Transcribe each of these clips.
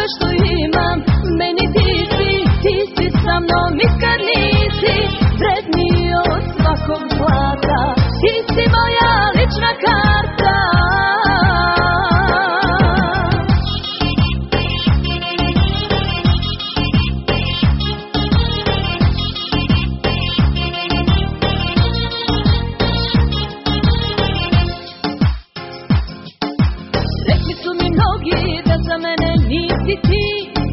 sve što imam, meni ti si sa mnom i kad nisi vredniji od svakog zlata, ti si moja lična karta. Rekli su mi mnogi da za mene nisi ti,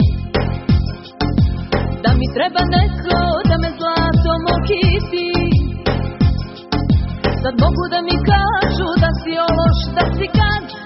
da mi treba neko da me zlatom okiti. Sad mogu da mi kažu da si ološ, da si gad,